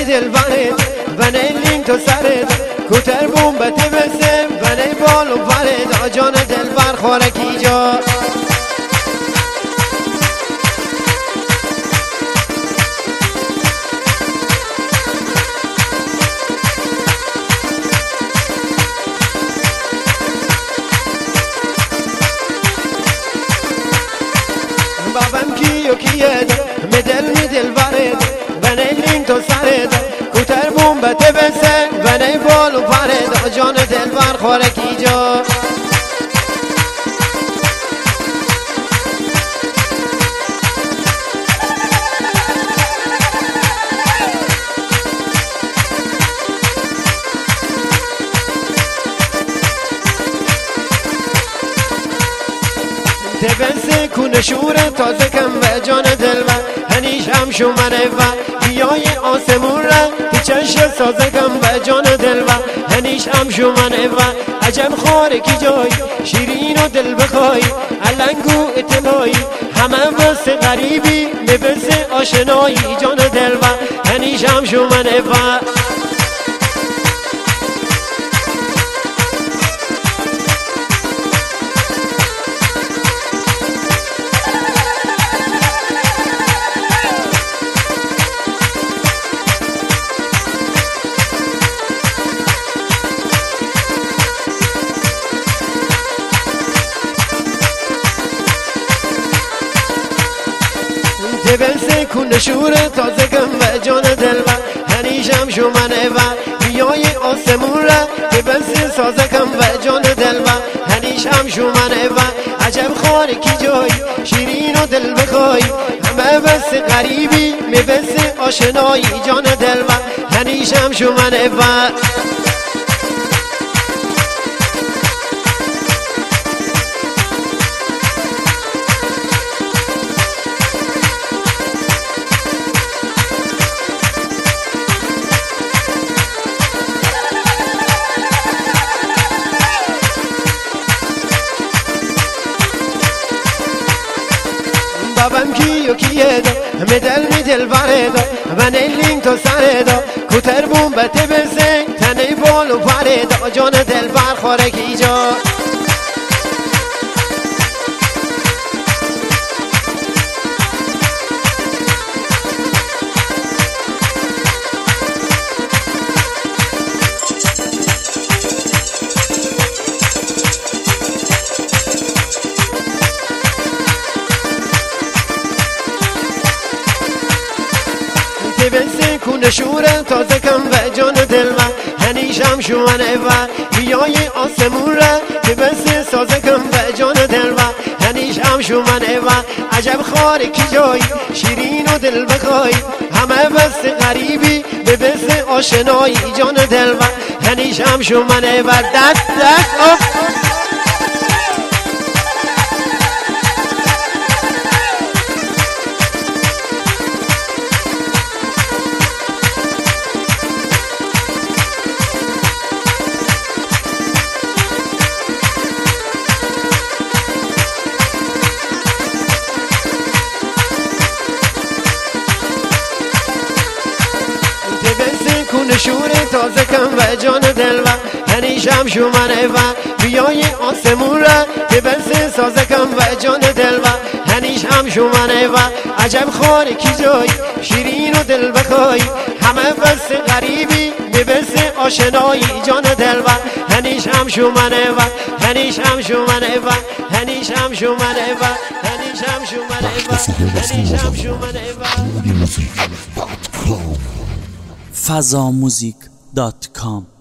دل برد و نیلین تو سرد کوتر بومبت بسم و نی بال و برد آجان دل بر خورکی جا بابم کیو کیه مدل میدل برد و نیلین تو سرد کوتر بومبت بسم و نی بال و برد آجان دل بر خورکی جا تبنس کون شوره تازه کم و جان دل و هنیش هم شومنه و بیای آسمون را تی چشم سازه کم و جان دل و هنیش هم شومنه و عجب خواره کی جای شیرین و دل بخوای علنگو اطلاعی همه بس غریبی مبس آشنایی جان دل و هنیش هم شومنه و تبنس کون شوره تازه کم و جان دل و هنیشم شومنه و بیای آسمون را تبنس سازه کم و جان دل و هنیشم شومنه و عجب خواره کی جای شیرین و دل بخوای همه بس غریبی مبس آشنایی جان دل و هنیشم شومنه و بابم کیو کیه دا مدل میدل بردا و نیلین تو سردا کوتر بومبت بسن تنی بال و بردا جان دل بر خورکی جا تبنس کون شوره تازه کم و جان دل و هنیشم شومنه و بیای آسمون را تبنس سازه کم و جان دل و هنیشم شومنه و عجب خواره کی جای شیرین و دل بخوای همه بس غریبی به بس آشنایی جان دل و هنیشم شومنه و دست آب کون شوره تازه کم و جان دل و هنیشم شومنه و بیای آسمون را تبنس سازه کم و جان دل و هنیشم شومنه و عجب خواره کی جای شیرین و دل بخوای همه بس غریبی بس آشنایی جان دل و هنیشم شومنه و هنیشم شومنه و هنیشم شومنه و هنیشم شومنه و هنیشم شومنه و fazamuzik.com